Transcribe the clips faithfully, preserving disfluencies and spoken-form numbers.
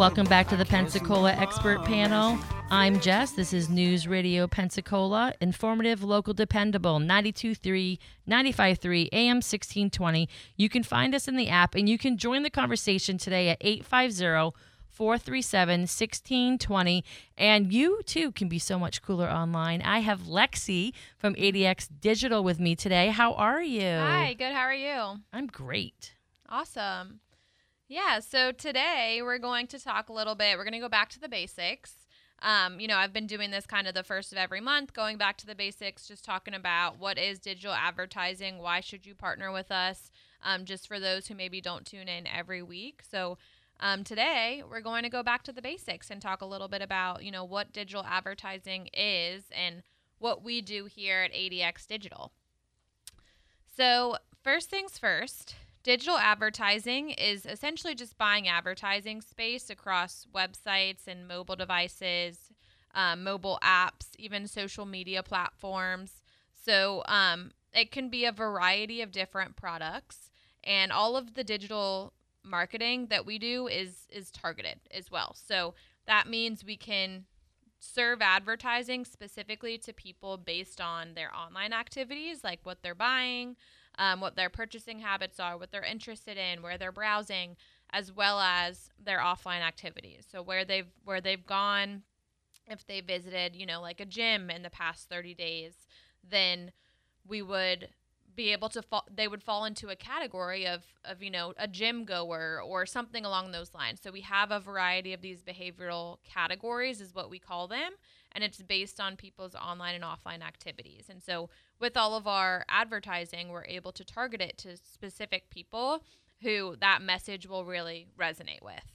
Welcome back to the Pensacola Expert Panel. I'm Jess. This is News Radio Pensacola, informative, local, dependable, ninety-two point three, ninety-five point three, A M sixteen twenty. You can find us in the app, and you can join the conversation today at eight five zero, four three seven, one six two zero. And you, too, can be so much cooler online. I have Lexi from A D X Digital with me today. How are you? Hi, good. How are you? I'm great. Awesome. Yeah, so today we're going to talk a little bit. We're going to go back to the basics. Um, you know, I've been doing this kind of the first of every month, going back to the basics, just talking about what is digital advertising, why should you partner with us, um, just for those who maybe don't tune in every week. So um, today we're going to go back to the basics and talk a little bit about, you know, what digital advertising is and what we do here at A D X Digital. So first things first. Digital advertising is essentially just buying advertising space across websites and mobile devices, um, mobile apps, even social media platforms. So um, it can be a variety of different products, and all of the digital marketing that we do is is targeted as well. So that means we can serve advertising specifically to people based on their online activities, like what they're buying, Um, what their purchasing habits are, what they're interested in, where they're browsing, as well as their offline activities. So where they've where they've gone, if they visited, you know, like a gym in the past thirty days, then we would be able to fall, they would fall into a category of, of, you know, a gym goer or something along those lines. So we have a variety of these behavioral categories is what we call them. And it's based on people's online and offline activities. And so with all of our advertising, we're able to target it to specific people who that message will really resonate with.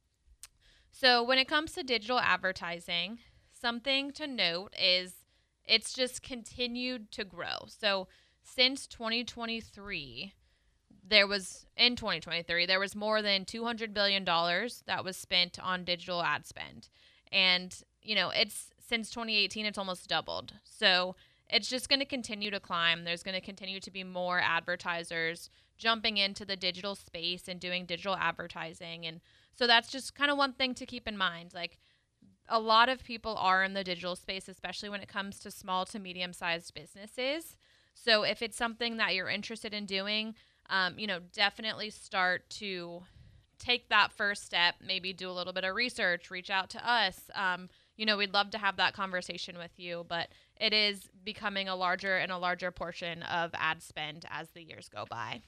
So when it comes to digital advertising, something to note is it's just continued to grow. So since twenty twenty-three, there was, in twenty twenty-three, there was more than two hundred billion dollars that was spent on digital ad spend. And, you know, it's since twenty eighteen, it's almost doubled. So it's just going to continue to climb. There's going to continue to be more advertisers jumping into the digital space and doing digital advertising. And so that's just kind of one thing to keep in mind. Like, a lot of people are in the digital space, especially when it comes to small to medium-sized businesses. So if it's something that you're interested in doing, um, you know, definitely start to take that first step, maybe do a little bit of research, reach out to us. Um, you know, we'd love to have that conversation with you, but it is becoming a larger and a larger portion of ad spend as the years go by.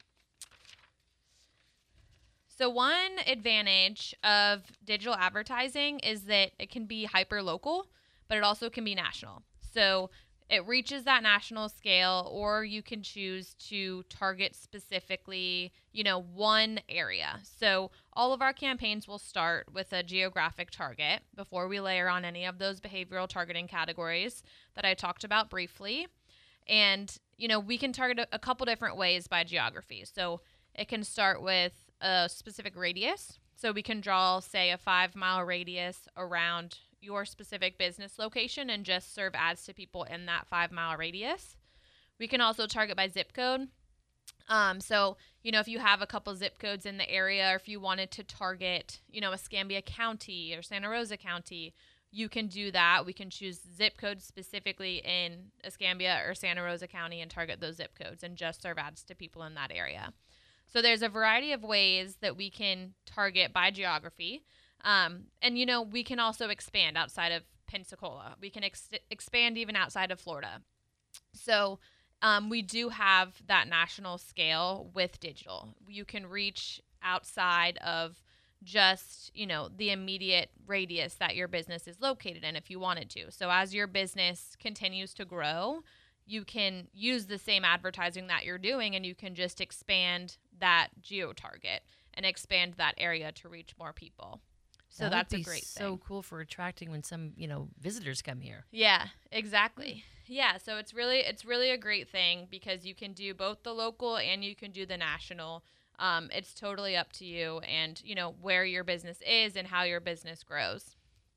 So one advantage of digital advertising is that it can be hyper local, but it also can be national. So it reaches that national scale, or you can choose to target specifically, you know, one area. So all of our campaigns will start with a geographic target before we layer on any of those behavioral targeting categories that I talked about briefly. And, you know, we can target a, a couple different ways by geography. So it can start with a specific radius. So we can draw, say, a five mile radius around your specific business location and just serve ads to people in that five mile radius. We can also target by zip code. Um, so, you know, if you have a couple zip codes in the area, or if you wanted to target, you know, Escambia County or Santa Rosa County, you can do that. We can choose zip codes specifically in Escambia or Santa Rosa County and target those zip codes and just serve ads to people in that area. So there's a variety of ways that we can target by geography. Um, and, you know, we can also expand outside of Pensacola. We can ex- expand even outside of Florida. So um, we do have that national scale with digital. You can reach outside of just, you know, the immediate radius that your business is located in if you wanted to. So as your business continues to grow, you can use the same advertising that you're doing and you can just expand that geo-target and expand that area to reach more people. So that that's would be a great so thing. cool for attracting when some, you know, visitors come here. Yeah, exactly. Yeah, so it's really it's really a great thing because you can do both the local and you can do the national. Um, it's totally up to you and, you know, where your business is and how your business grows.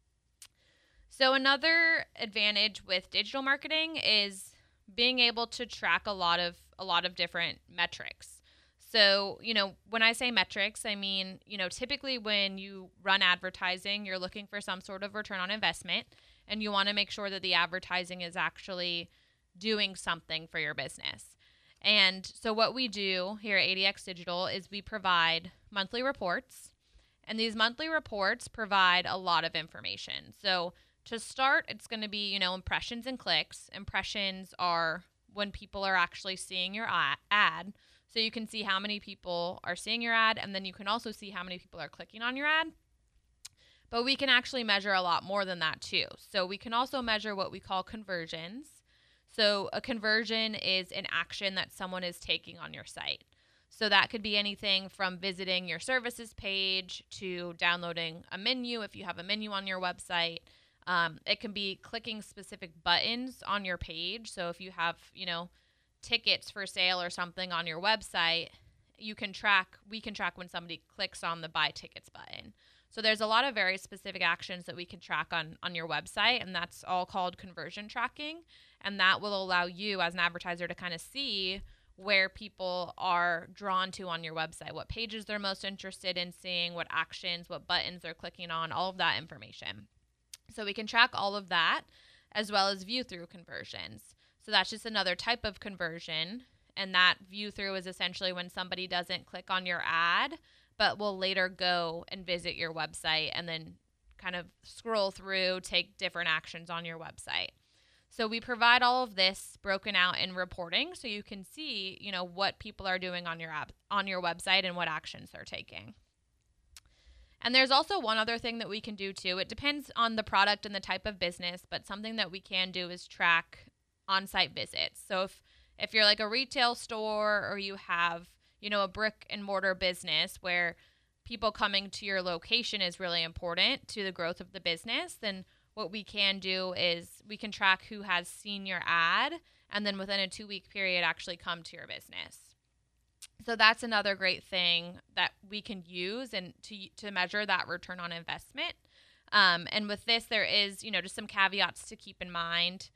So another advantage with digital marketing is being able to track a lot of a lot of different metrics. So, you know, when I say metrics, I mean, you know, typically when you run advertising, you're looking for some sort of return on investment, and you want to make sure that the advertising is actually doing something for your business. And so what we do here at A D X Digital is we provide monthly reports, and these monthly reports provide a lot of information. So to start, it's going to be, you know, impressions and clicks. Impressions are when people are actually seeing your ad. So you can see how many people are seeing your ad, and then you can also see how many people are clicking on your ad. But we can actually measure a lot more than that too. So we can also measure what we call conversions. So a conversion is an action that someone is taking on your site. So that could be anything from visiting your services page to downloading a menu if you have a menu on your website. Um, it can be clicking specific buttons on your page. So if you have, you know, tickets for sale or something on your website, you can track, we can track when somebody clicks on the buy tickets button. So there's a lot of very specific actions that we can track on, on your website, and that's all called conversion tracking. And that will allow you as an advertiser to kind of see where people are drawn to on your website, what pages they're most interested in seeing, what actions, what buttons they're clicking on, all of that information. So we can track all of that as well as view through conversions. So that's just another type of conversion. And that view through is essentially when somebody doesn't click on your ad, but will later go and visit your website and then kind of scroll through, take different actions on your website. So we provide all of this broken out in reporting so you can see, you know, what people are doing on your app, on your website and what actions they're taking. And there's also one other thing that we can do too. It depends on the product and the type of business, but something that we can do is track on-site visits. So if, if you're like a retail store or you have, you know, a brick and mortar business where people coming to your location is really important to the growth of the business, then what we can do is we can track who has seen your ad and then within a two-week period actually come to your business. So that's another great thing that we can use and to to measure that return on investment. Um, and with this, there is, you know, just some caveats to keep in mind.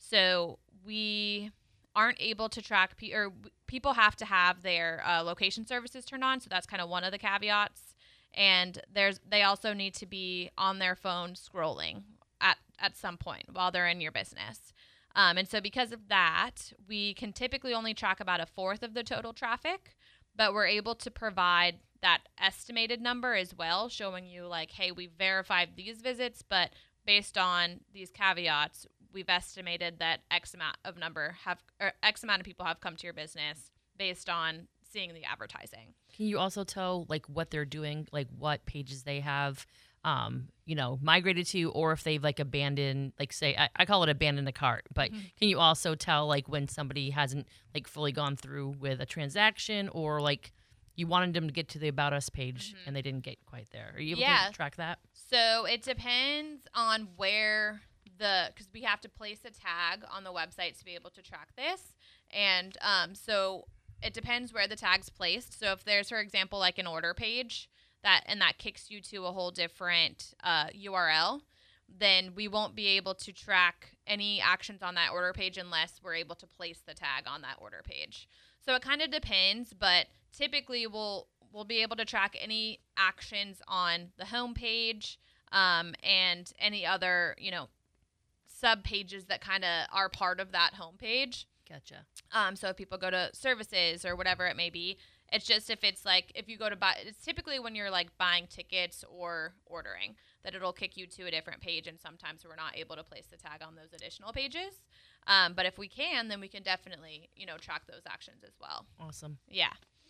So we aren't able to track, pe- or people have to have their uh, location services turned on. So that's kind of one of the caveats. And there's they also need to be on their phone scrolling at, at some point while they're in your business. Um, and so because of that, we can typically only track about a fourth of the total traffic, but we're able to provide that estimated number as well, showing you like, hey, we've verified these visits, but based on these caveats, we've estimated that X amount of number have, or X amount of people have come to your business based on seeing the advertising. Can you also tell like what they're doing, like what pages they have, um, you know, migrated to, or if they've like abandoned, like say, I, I call it abandon the cart, but mm-hmm. Can you also tell like when somebody hasn't like fully gone through with a transaction, or like you wanted them to get to the About Us page mm-hmm. and they didn't get quite there? Are you able yeah. to track that? So it depends on where the, because we have to place a tag on the website to be able to track this. And um, so it depends where the tag's placed. So if there's, for example, like an order page, that and that kicks you to a whole different uh, U R L, then we won't be able to track any actions on that order page unless we're able to place the tag on that order page. So it kind of depends, but typically we'll we'll be able to track any actions on the home page um, and any other, you know, sub pages that kind of are part of that home page. Gotcha. Um, so if people go to services or whatever it may be, it's just if it's like, if you go to buy, it's typically when you're like buying tickets or ordering that it'll kick you to a different page. And sometimes we're not able to place the tag on those additional pages. Um, but if we can, then we can definitely, you know, track those actions as well. Awesome. Yeah.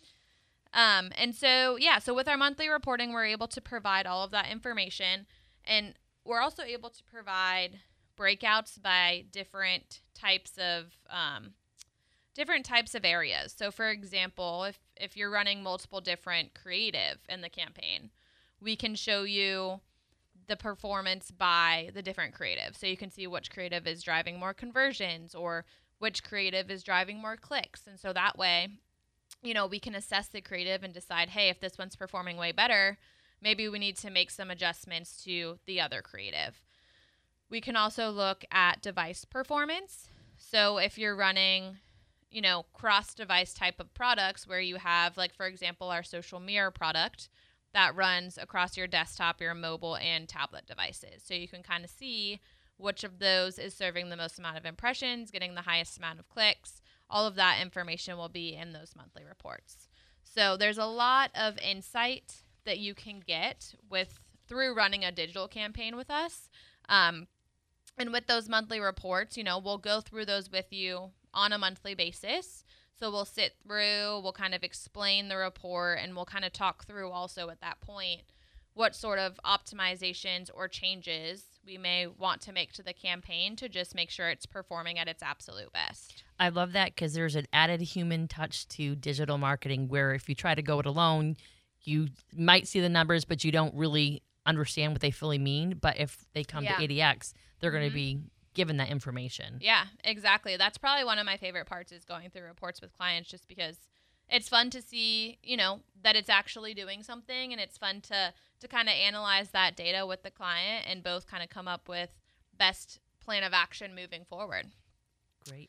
Um, and so, yeah, so with our monthly reporting, we're able to provide all of that information. And we're also able to provide breakouts by different types of um, different types of areas. So for example, if, if you're running multiple different creative in the campaign, we can show you the performance by the different creative. So you can see which creative is driving more conversions or which creative is driving more clicks. And so that way, you know, we can assess the creative and decide, hey, if this one's performing way better, maybe we need to make some adjustments to the other creative. We can also look at device performance. So if you're running you know, cross-device type of products where you have, like, for example, our social mirror product that runs across your desktop, your mobile, and tablet devices. So you can kind of see which of those is serving the most amount of impressions, getting the highest amount of clicks. All of that information will be in those monthly reports. So there's a lot of insight that you can get with through running a digital campaign with us. Um, and with those monthly reports, you know, we'll go through those with you on a monthly basis. So we'll sit through, we'll kind of explain the report, and we'll kind of talk through also at that point what sort of optimizations or changes we may want to make to the campaign to just make sure it's performing at its absolute best. I love that because there's an added human touch to digital marketing where if you try to go it alone, you might see the numbers, but you don't really understand what they fully mean. But if they come Yeah. to A D X, they're Mm-hmm. going to be given that information. Yeah, exactly. That's probably one of my favorite parts is going through reports with clients just because it's fun to see, you know, that it's actually doing something, and it's fun to to kind of analyze that data with the client and both kind of come up with best plan of action moving forward. Great.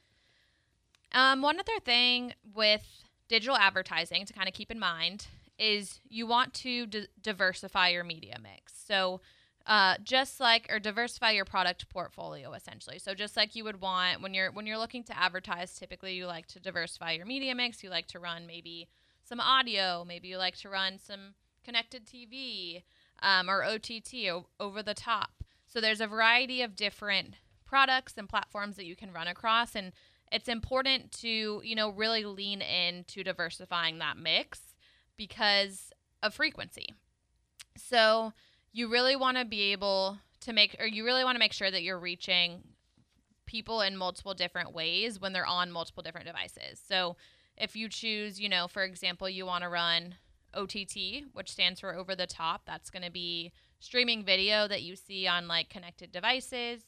Um, one other thing with digital advertising to kind of keep in mind is you want to d- diversify your media mix. So uh, just like, or diversify your product portfolio essentially. So just like you would want when you're when you're looking to advertise, typically you like to diversify your media mix. You like to run maybe some audio, maybe you like to run some connected T V um, or O T T, o- over the top. So there's a variety of different products and platforms that you can run across, and it's important to, you know, really lean into diversifying that mix because of frequency. So you really want to be able to make, or you really want to make sure that you're reaching people in multiple different ways when they're on multiple different devices. So if you choose, you know, for example, you want to run O T T, which stands for over the top, that's going to be streaming video that you see on like connected devices.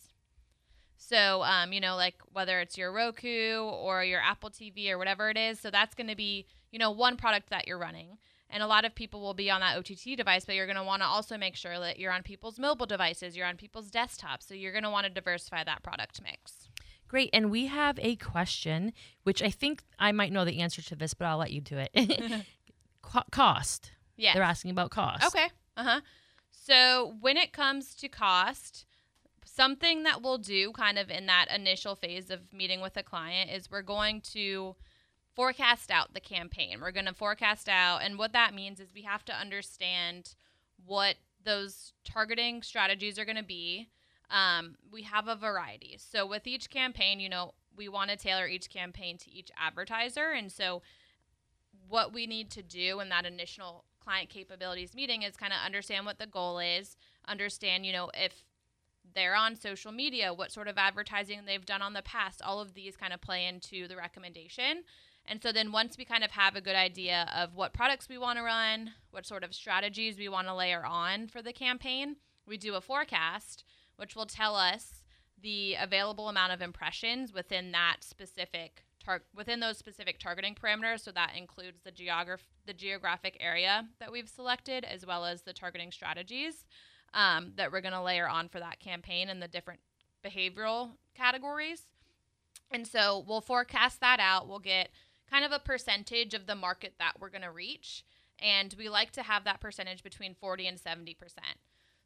So, um, you know, like whether it's your Roku or your Apple T V or whatever it is. So that's going to be, you know, one product that you're running. And a lot of people will be on that O T T device, but you're going to want to also make sure that you're on people's mobile devices, you're on people's desktops. So you're going to want to diversify that product mix. Great. And we have a question, which I think I might know the answer to this, but I'll let you do it. Co- cost. Yes. They're asking about cost. Okay. Uh-huh. So when it comes to cost, something that we'll do kind of in that initial phase of meeting with a client is we're going to forecast out the campaign. We're going to forecast out, and what that means is we have to understand what those targeting strategies are going to be. Um, we have a variety. So with each campaign, you know, we want to tailor each campaign to each advertiser. And so what we need to do in that initial client capabilities meeting is kind of understand what the goal is, understand, you know, if they're on social media, what sort of advertising they've done on the past. All of these kind of play into the recommendation. And so then once we kind of have a good idea of what products we want to run, what sort of strategies we want to layer on for the campaign, we do a forecast, which will tell us the available amount of impressions within that specific tar- within those specific targeting parameters. So that includes the geograph the geographic area that we've selected, as well as the targeting strategies um, that we're going to layer on for that campaign and the different behavioral categories. And so we'll forecast that out. We'll get kind of a percentage of the market that we're going to reach. And we like to have that percentage between forty and seventy percent.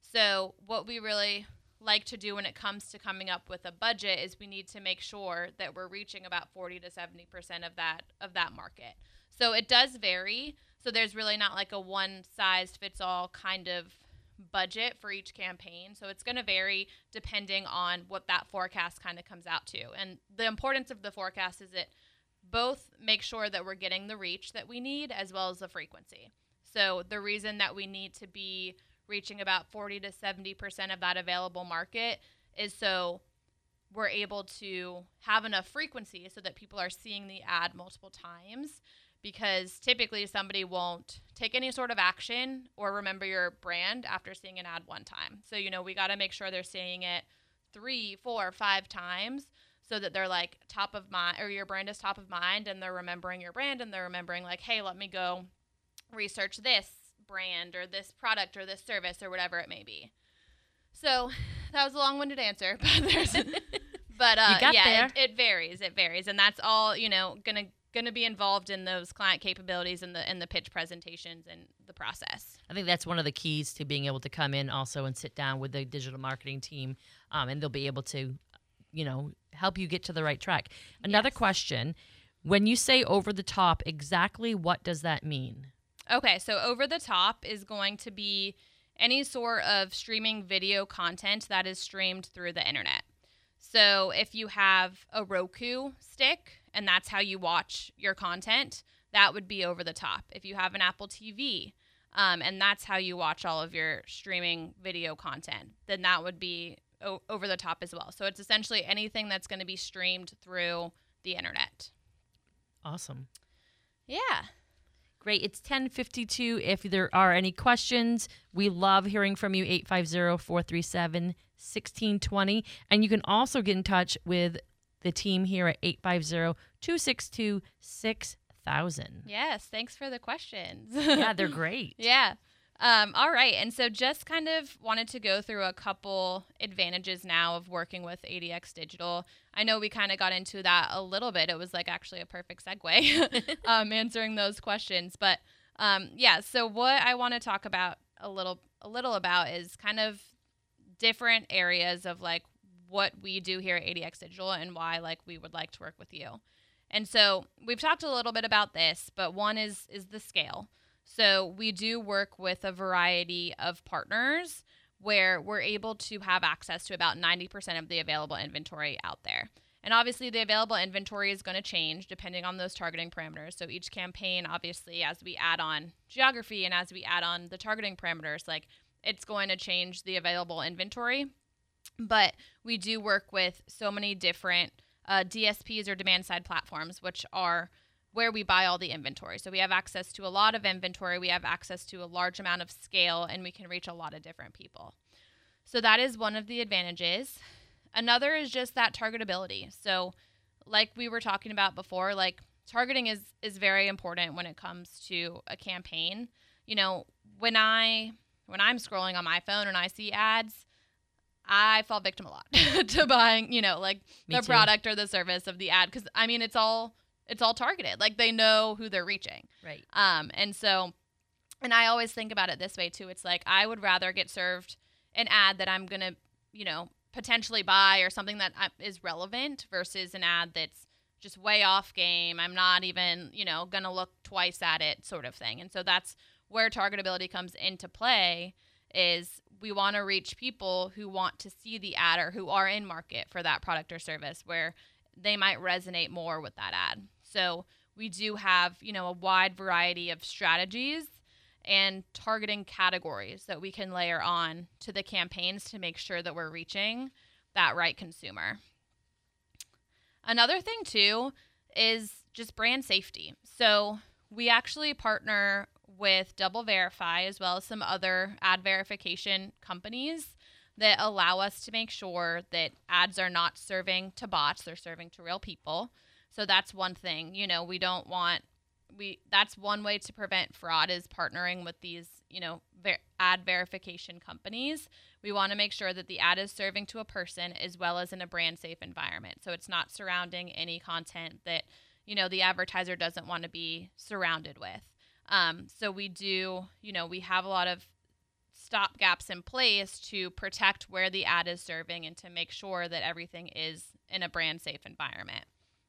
So what we really like to do when it comes to coming up with a budget is we need to make sure that we're reaching about forty to seventy percent of that of that market. So it does vary. So there's really not like a one size fits all kind of budget for each campaign. So it's going to vary depending on what that forecast kind of comes out to. And the importance of the forecast is it both make sure that we're getting the reach that we need as well as the frequency. So the reason that we need to be reaching about forty to seventy percent of that available market is so we're able to have enough frequency so that people are seeing the ad multiple times, because typically somebody won't take any sort of action or remember your brand after seeing an ad one time. So, you know, we got to make sure they're seeing it three, four, five times so that they're like top of mind, or your brand is top of mind, and they're remembering your brand, and they're remembering like, hey, let me go research this brand or this product or this service or whatever it may be. So that was a long-winded answer, but there's, But uh, You got yeah, there. it, it varies. It varies, and that's all you know. Gonna gonna be involved in those client capabilities and the in the pitch presentations and the process. I think that's one of the keys to being able to come in also and sit down with the digital marketing team, um, and they'll be able to, you know, help you get to the right track. Another Yes. question: when you say over the top, exactly what does that mean? Okay, so over the top is going to be any sort of streaming video content that is streamed through the internet. So if you have a Roku stick and that's how you watch your content, that would be over the top. If you have an Apple T V um, and that's how you watch all of your streaming video content, then that would be o- over the top as well. So it's essentially anything that's going to be streamed through the internet. Awesome. Yeah. Great. It's ten fifty-two. If there are any questions, we love hearing from you, eight five zero, four three seven, one six two zero. And you can also get in touch with the team here at eight five zero, two six two, six thousand. Yes. Thanks for the questions. Yeah, they're great. Yeah. Um, all right. And so just kind of wanted to go through a couple advantages now of working with A D X Digital. I know we kind of got into that a little bit. It was like actually a perfect segue um, answering those questions. But um, yeah, so what I want to talk about a little a little about is kind of different areas of like what we do here at A D X Digital and why like we would like to work with you. And so we've talked a little bit about this, but one is is the scale. So we do work with a variety of partners where we're able to have access to about ninety percent of the available inventory out there. And obviously the available inventory is going to change depending on those targeting parameters. So each campaign, obviously, as we add on geography and as we add on the targeting parameters, like it's going to change the available inventory. But we do work with so many different uh, D S Ps or demand side platforms, which are where we buy all the inventory. So we have access to a lot of inventory, we have access to a large amount of scale, and we can reach a lot of different people. So that is one of the advantages. Another is just that targetability. So like we were talking about before, like targeting is is very important when it comes to a campaign. You know, when I when I'm scrolling on my phone and I see ads, I fall victim a lot to buying, you know, like Me the too. product or the service of the ad, because I mean it's all it's all targeted. Like they know who they're reaching. Right. Um, and so, and I always think about it this way too. It's like I would rather get served an ad that I'm gonna, you know, potentially buy or something that is relevant versus an ad that's just way off game. I'm not even, you know, gonna look twice at it, sort of thing. And so that's where targetability comes into play. Is we want to reach people who want to see the ad or who are in market for that product or service where they might resonate more with that ad. So we do have, you know, a wide variety of strategies and targeting categories that we can layer on to the campaigns to make sure that we're reaching that right consumer. Another thing too is just brand safety. So we actually partner with Double Verify as well as some other ad verification companies that allow us to make sure that ads are not serving to bots, they're serving to real people. So that's one thing. You know, we don't want we that's one way to prevent fraud is partnering with these, you know, ver- ad verification companies. We want to make sure that the ad is serving to a person as well as in a brand safe environment. So it's not surrounding any content that, you know, the advertiser doesn't want to be surrounded with. Um, so we do, you know, we have a lot of stop gaps in place to protect where the ad is serving and to make sure that everything is in a brand safe environment.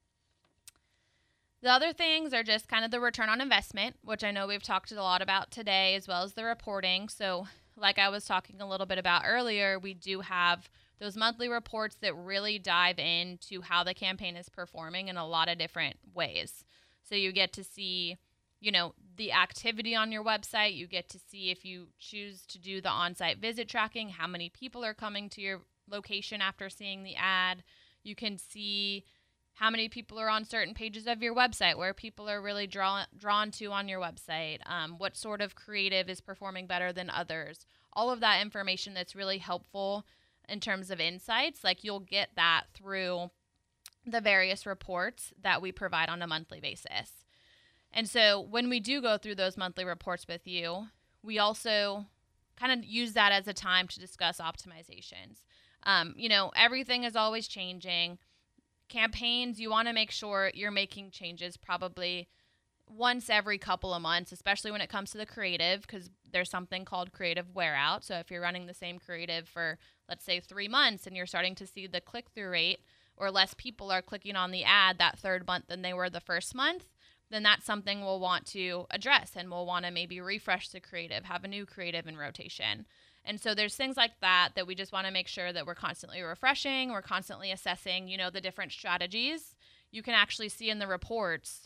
The other things are just kind of the return on investment, which I know we've talked a lot about today, as well as the reporting. So like I was talking a little bit about earlier, we do have those monthly reports that really dive into how the campaign is performing in a lot of different ways. So you get to see, you know, the activity on your website. You get to see if you choose to do the on-site visit tracking, how many people are coming to your location after seeing the ad. You can see how many people are on certain pages of your website, where people are really drawn drawn to on your website, um, what sort of creative is performing better than others. All of that information that's really helpful in terms of insights, like you'll get that through the various reports that we provide on a monthly basis. And so when we do go through those monthly reports with you, we also kind of use that as a time to discuss optimizations. Um, you know, everything is always changing. Campaigns, you want to make sure you're making changes probably once every couple of months, especially when it comes to the creative, because there's something called creative wear out. So if you're running the same creative for, let's say, three months and you're starting to see the click-through rate or less people are clicking on the ad that third month than they were the first month, then that's something we'll want to address, and we'll want to maybe refresh the creative, have a new creative in rotation. And so there's things like that that we just want to make sure that we're constantly refreshing, we're constantly assessing, you know, the different strategies. You can actually see in the reports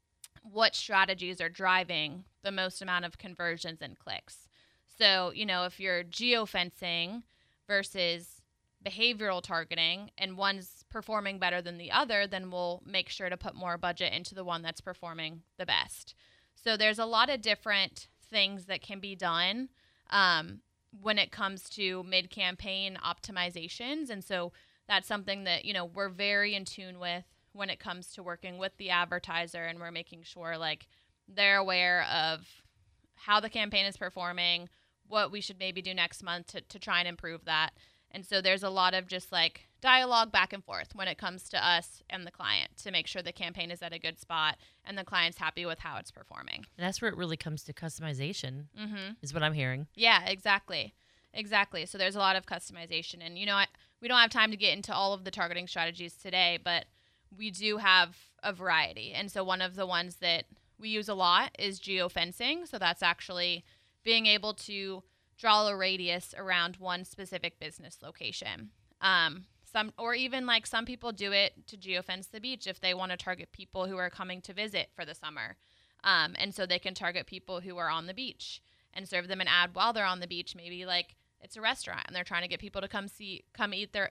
what strategies are driving the most amount of conversions and clicks. So, you know, if you're geofencing versus behavioral targeting and one's performing better than the other, then we'll make sure to put more budget into the one that's performing the best. So there's a lot of different things that can be done um, when it comes to mid-campaign optimizations. And so that's something that, you know, we're very in tune with when it comes to working with the advertiser, and we're making sure like they're aware of how the campaign is performing, what we should maybe do next month to, to try and improve that. And so there's a lot of just like dialogue back and forth when it comes to us and the client to make sure the campaign is at a good spot and the client's happy with how it's performing. And that's where it really comes to customization, Mm-hmm. is what I'm hearing. Yeah, exactly. Exactly. So there's a lot of customization. And, you know, I, we don't have time to get into all of the targeting strategies today, but we do have a variety. And so one of the ones that we use a lot is geofencing. So that's actually being able to draw a radius around one specific business location. Um, some, or even like some people do it to geofence the beach if they want to target people who are coming to visit for the summer. Um, and so they can target people who are on the beach and serve them an ad while they're on the beach. Maybe like it's a restaurant and they're trying to get people to come see, come eat their,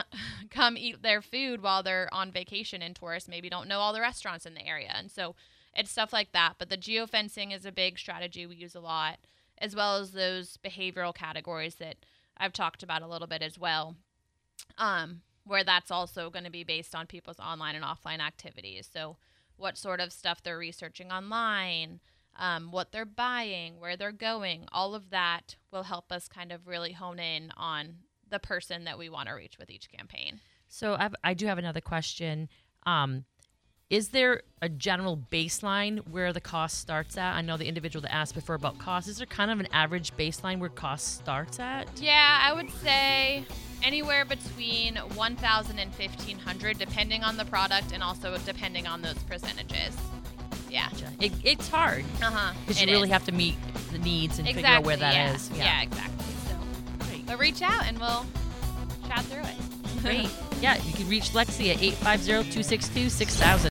come eat their food while they're on vacation, and tourists maybe don't know all the restaurants in the area. And so it's stuff like that. But the geofencing is a big strategy we use a lot, as well as those behavioral categories that I've talked about a little bit as well, um, where that's also going to be based on people's online and offline activities. So what sort of stuff they're researching online, um, what they're buying, where they're going, all of that will help us kind of really hone in on the person that we want to reach with each campaign. So I've, I do have another question. Um, is there a general baseline where the cost starts at? I know the individual that asked before about cost. Is there kind of an average baseline where cost starts at? Yeah, I would say anywhere between one thousand dollars and fifteen hundred dollars, depending on the product and also depending on those percentages. Yeah. Gotcha. It, it's hard Uh-huh. because you It really is. have to meet the needs and exactly, figure out where that yeah. is. Yeah, exactly. So, Great. but reach out and we'll chat through it. Great. Yeah, you can reach Lexi at eight five zero, two six two, six thousand.